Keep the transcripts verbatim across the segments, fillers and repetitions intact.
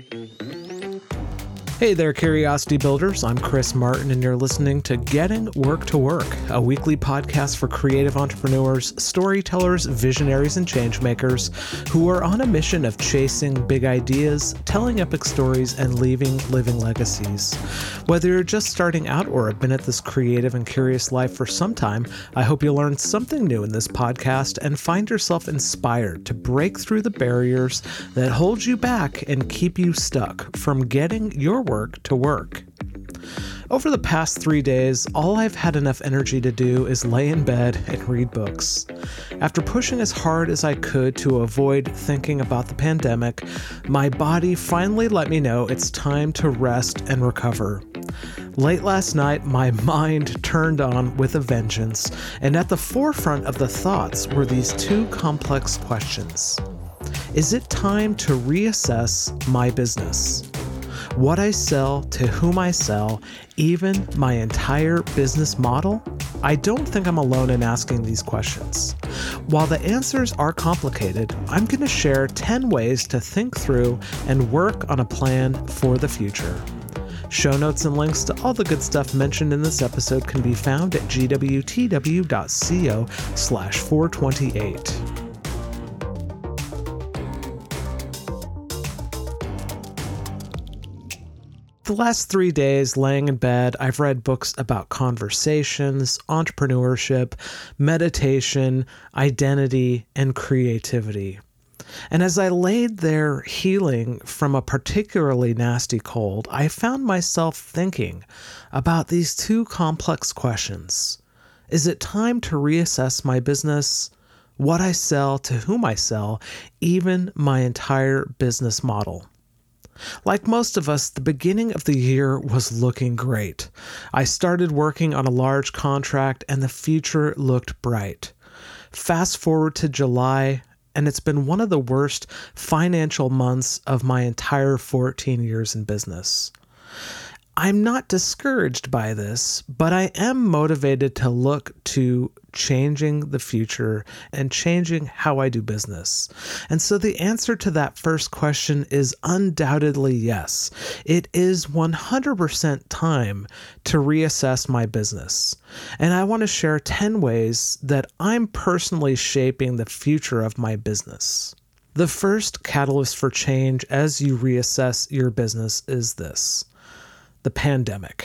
Hey there, Curiosity Builders. I'm Chris Martin, and you're listening to Getting Work to Work, a weekly podcast for creative entrepreneurs, storytellers, visionaries, and changemakers who are on a mission of chasing big ideas, telling epic stories, and leaving living legacies. Whether you're just starting out or have been at this creative and curious life for some time, I hope you learn something new in this podcast and find yourself inspired to break through the barriers that hold you back and keep you stuck from getting your work to work. Over the past three days, all I've had enough energy to do is lay in bed and read books. After pushing as hard as I could to avoid thinking about the pandemic, my body finally let me know it's time to rest and recover. Late last night, my mind turned on with a vengeance, and at the forefront of the thoughts were these two complex questions. Is it time to reassess my business? What I sell, to whom I sell, even my entire business model? I don't think I'm alone in asking these questions. While the answers are complicated, I'm going to share ten ways to think through and work on a plan for the future. Show notes and links to all the good stuff mentioned in this episode can be found at gwtw.co slash 428. The last three days, laying in bed, I've read books about conversations, entrepreneurship, meditation, identity, and creativity. And as I laid there healing from a particularly nasty cold, I found myself thinking about these two complex questions. Is it time to reassess my business, what I sell, to whom I sell, even my entire business model? Like most of us, the beginning of the year was looking great. I started working on a large contract and the future looked bright. Fast forward to July, and it's been one of the worst financial months of my entire fourteen years in business. I'm not discouraged by this, but I am motivated to look to changing the future and changing how I do business. And so the answer to that first question is undoubtedly yes. It is one hundred percent time to reassess my business. And I want to share ten ways that I'm personally shaping the future of my business. The first catalyst for change as you reassess your business is this: the pandemic.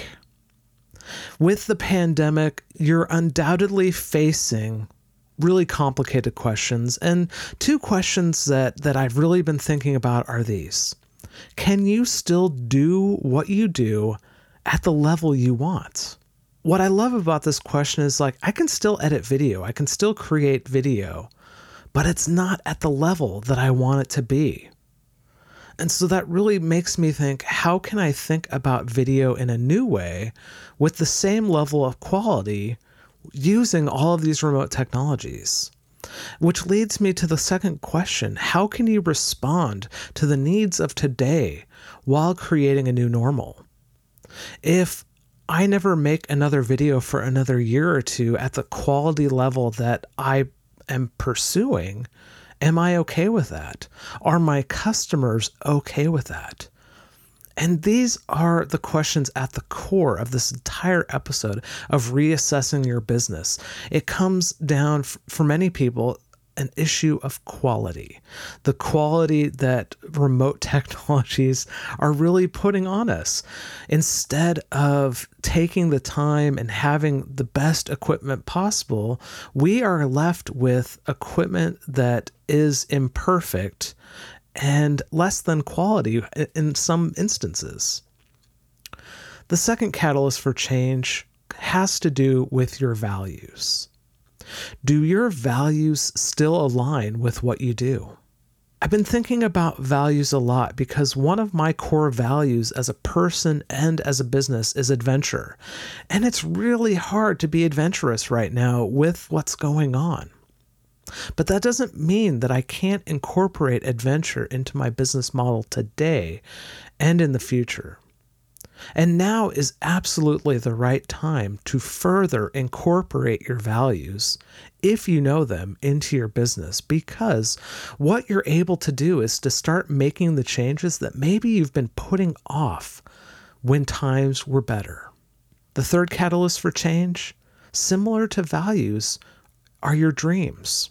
With the pandemic, you're undoubtedly facing really complicated questions, and two questions that, that I've really been thinking about are these. Can you still do what you do at the level you want? What I love about this question is, like, I can still edit video, I can still create video, but it's not at the level that I want it to be. And so that really makes me think, how can I think about video in a new way with the same level of quality using all of these remote technologies? Which leads me to the second question. How can you respond to the needs of today while creating a new normal? If I never make another video for another year or two at the quality level that I am pursuing, am I okay with that? Are my customers okay with that? And these are the questions at the core of this entire episode of reassessing your business. It comes down, f- for many people, an issue of quality. The quality that remote technologies are really putting on us. Instead of taking the time and having the best equipment possible, we are left with equipment that is imperfect and less than quality in some instances. The second catalyst for change has to do with your values. Do your values still align with what you do? I've been thinking about values a lot because one of my core values as a person and as a business is adventure. And it's really hard to be adventurous right now with what's going on. But that doesn't mean that I can't incorporate adventure into my business model today and in the future. And now is absolutely the right time to further incorporate your values, if you know them, into your business, because what you're able to do is to start making the changes that maybe you've been putting off when times were better. The third catalyst for change, similar to values, are your dreams.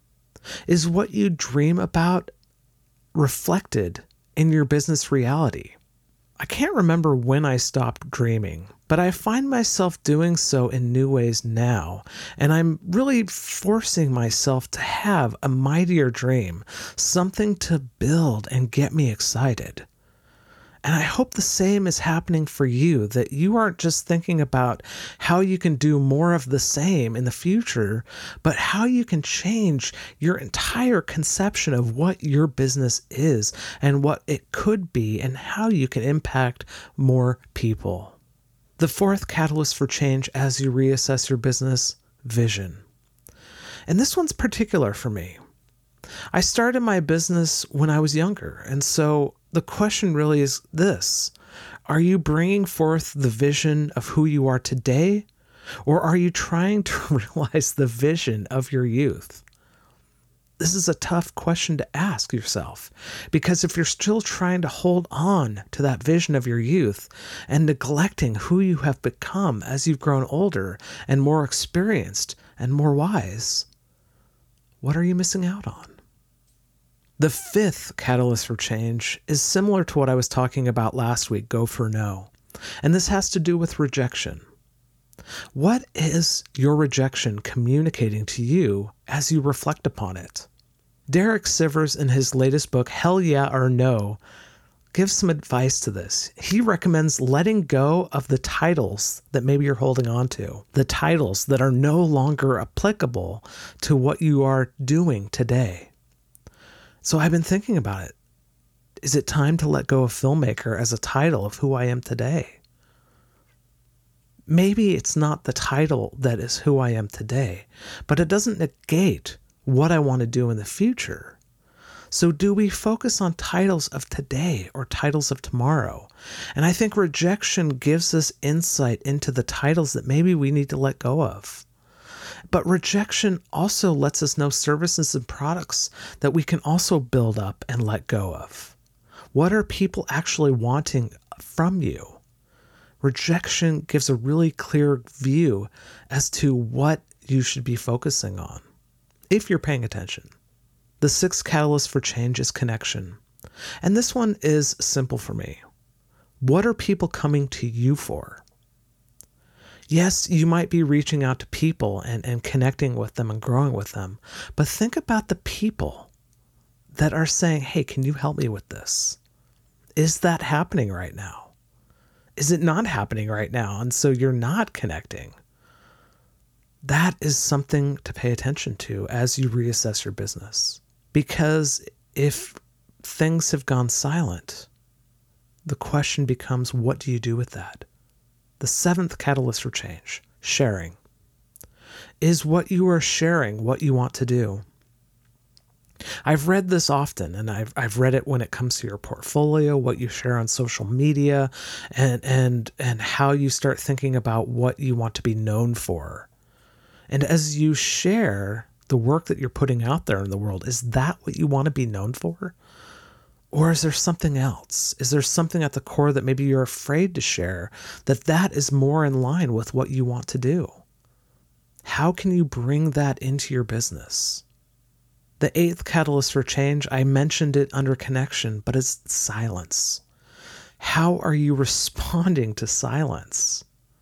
Is what you dream about reflected in your business reality? I can't remember when I stopped dreaming, but I find myself doing so in new ways now, and I'm really forcing myself to have a mightier dream, something to build and get me excited. And I hope the same is happening for you, that you aren't just thinking about how you can do more of the same in the future, but how you can change your entire conception of what your business is and what it could be and how you can impact more people. The fourth catalyst for change as you reassess your business, vision. And this one's particular for me. I started my business when I was younger, and so the question really is this: are you bringing forth the vision of who you are today, or are you trying to realize the vision of your youth? This is a tough question to ask yourself, because if you're still trying to hold on to that vision of your youth and neglecting who you have become as you've grown older and more experienced and more wise, what are you missing out on? The fifth catalyst for change is similar to what I was talking about last week, go for no. And this has to do with rejection. What is your rejection communicating to you as you reflect upon it? Derek Sivers, in his latest book, Hell Yeah or No, gives some advice to this. He recommends letting go of the titles that maybe you're holding on to, the titles that are no longer applicable to what you are doing today. So I've been thinking about it. Is it time to let go of filmmaker as a title of who I am today? Maybe it's not the title that is who I am today, but it doesn't negate what I want to do in the future. So do we focus on titles of today or titles of tomorrow? And I think rejection gives us insight into the titles that maybe we need to let go of. But rejection also lets us know services and products that we can also build up and let go of. What are people actually wanting from you? Rejection gives a really clear view as to what you should be focusing on, if you're paying attention. The sixth catalyst for change is connection. And this one is simple for me. What are people coming to you for? Yes, you might be reaching out to people and, and connecting with them and growing with them, but think about the people that are saying, hey, can you help me with this? Is that happening right now? Is it not happening right now? And so you're not connecting. That is something to pay attention to as you reassess your business. Because if things have gone silent, the question becomes, what do you do with that? The seventh catalyst for change, sharing. Is what you are sharing what you want to do? I've read this often, and I've I've read it when it comes to your portfolio, what you share on social media, and and and how you start thinking about what you want to be known for. And as you share the work that you're putting out there in the world, is that what you want to be known for? Or is there something else? Is there something at the core that maybe you're afraid to share, that that is more in line with what you want to do? How can you bring that into your business? The eighth catalyst for change, I mentioned it under connection, but it's silence. How are you responding to silence?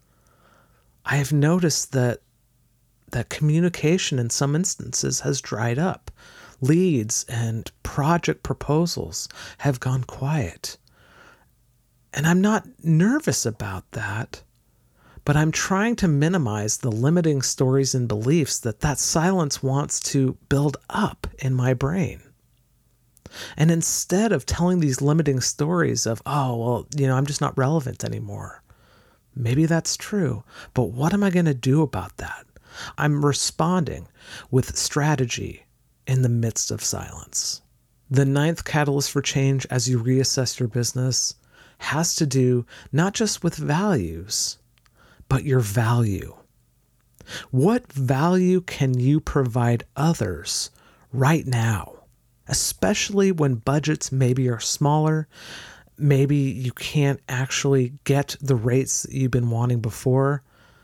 I have noticed that that communication in some instances has dried up. Leads and project proposals have gone quiet. And I'm not nervous about that, but I'm trying to minimize the limiting stories and beliefs that that silence wants to build up in my brain. And instead of telling these limiting stories of, oh, well, you know, I'm just not relevant anymore. Maybe that's true, but what am I going to do about that? I'm responding with strategy in the midst of silence. The ninth catalyst for change as you reassess your business, has to do not just with values, but your value. What value can you provide others right now? Especially when budgets maybe are smaller, maybe you can't actually get the rates that you've been wanting before,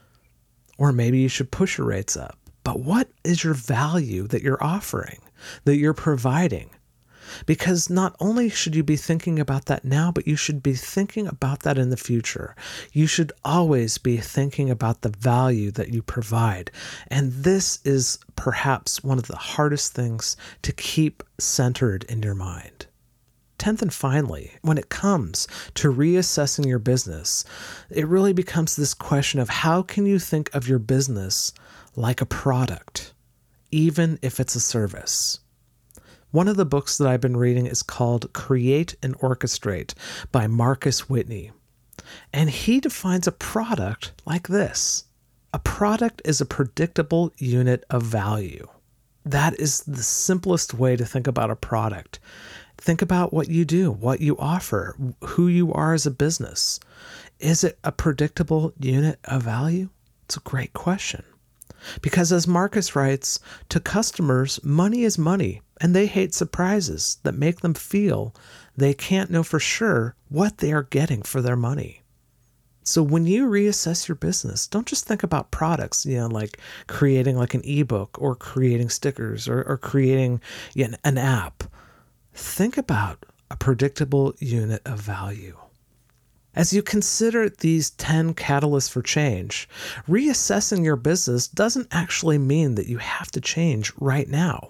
or maybe you should push your rates up. But what is your value that you're offering, that you're providing? Because not only should you be thinking about that now, but you should be thinking about that in the future. You should always be thinking about the value that you provide. And this is perhaps one of the hardest things to keep centered in your mind. Tenth and finally, when it comes to reassessing your business, it really becomes this question of how can you think of your business like a product, even if it's a service? One of the books that I've been reading is called Create and Orchestrate by Marcus Whitney. And he defines a product like this. A product is a predictable unit of value. That is the simplest way to think about a product. Think about what you do, what you offer, who you are as a business. Is it a predictable unit of value? It's a great question. Because as Marcus writes, to customers, money is money, and they hate surprises that make them feel they can't know for sure what they are getting for their money. So when you reassess your business, don't just think about products, you know, like creating like an ebook or creating stickers or, or creating you know, an app. Think about a predictable unit of value. As you consider these ten catalysts for change, reassessing your business doesn't actually mean that you have to change right now.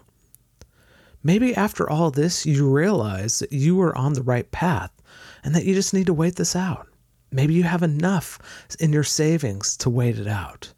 Maybe after all this, you realize that you are on the right path and that you just need to wait this out. Maybe you have enough in your savings to wait it out.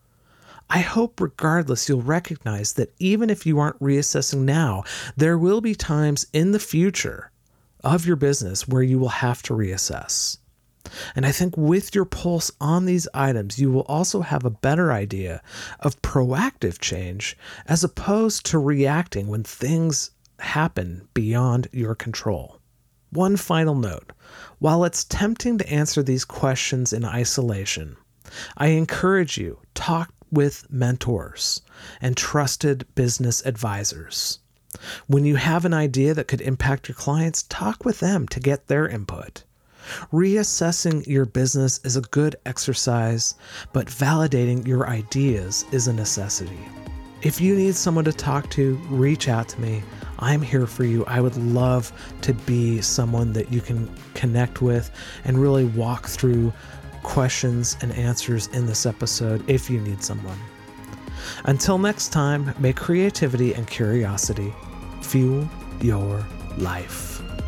I hope regardless you'll recognize that even if you aren't reassessing now, there will be times in the future of your business where you will have to reassess. And I think with your pulse on these items, you will also have a better idea of proactive change as opposed to reacting when things happen beyond your control. One final note. While it's tempting to answer these questions in isolation, I encourage you, talk with mentors and trusted business advisors. When you have an idea that could impact your clients, talk with them to get their input. Reassessing your business is a good exercise, but validating your ideas is a necessity. If you need someone to talk to, reach out to me. I'm here for you. I would love to be someone that you can connect with and really walk through questions and answers in this episode if you need someone. Until next time, may creativity and curiosity fuel your life.